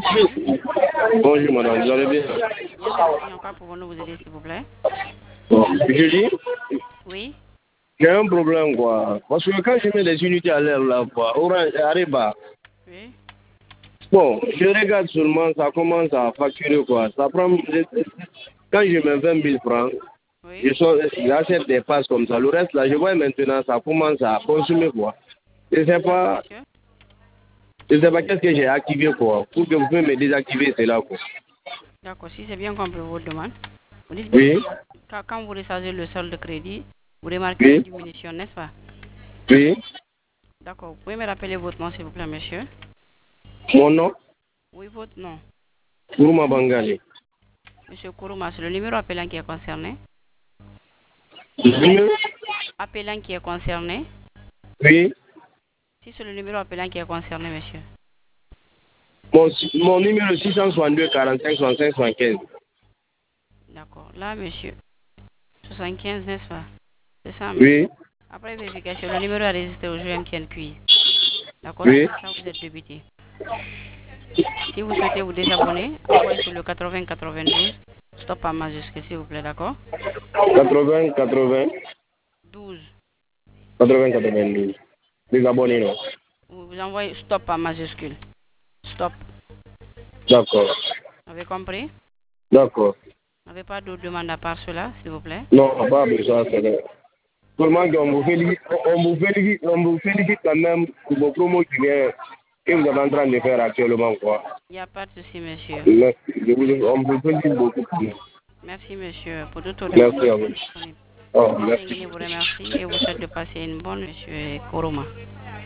Bonjour madame, vous allez bien? Bien, merci. En quoi pouvons-nous vous aider, s'il vous plaît? Bon, je dis, Oui, j'ai un problème quoi. Parce que quand je mets les unités à l'air là, quoi, Orange, Ariba, oui, bon, je regarde seulement, ça commence à facturer quoi. Ça prend, quand je mets 20 000 francs, oui. j'achète des passes comme ça. Le reste là, je vois maintenant, ça commence à consommer quoi. Je sais Merci, pas, monsieur. je sais pas qu'est-ce que j'ai activé quoi. Pour que vous pouvez me désactiver cela quoi. D'accord, si c'est bien compris votre demande, vous dites bien Oui, que quand vous rechargez le solde de crédit, vous remarquez une oui, diminution, n'est-ce pas? oui. D'accord, vous pouvez me rappeler votre nom, s'il vous plaît, monsieur? Mon nom, Oui, votre nom. Kuruma Bangali. Monsieur Kourouma, c'est le numéro appelant qui est concerné. Numéro? Appelant qui est concerné. Oui. Si c'est le numéro appelant qui est concerné, monsieur. Mon numéro 662 45 65 75. D'accord, là, monsieur, 75, n'est-ce pas? C'est ça, monsieur. Oui, Après vérification, le numéro a résisté au jeu MTN Quiz. D'accord, c'est oui. pour ça que vous êtes débité. Si vous souhaitez vous désabonner, envoyez sur le 80 92, stop en majuscule, s'il vous plaît, d'accord? 80 80 12. 80 92. Les abonnés, non? Vous envoyez stop en majuscule. Stop. D'accord. Vous avez compris? D'accord. Vous n'avez pas d'autres demandes à part cela, s'il vous plaît? Non, pas besoin, c'est vrai. Seulement qu'on vous félicite quand même pour vos promos que vous êtes en train de faire actuellement, quoi. Il n'y a pas de souci, monsieur. Merci. On vous félicite beaucoup. Merci, monsieur. Pour toute autre demande, Merci nous à sommes vous. disponibles. Oh, Monsieur merci. Nguyen vous remercie et vous souhaite de passer une bonne, monsieur Koroma.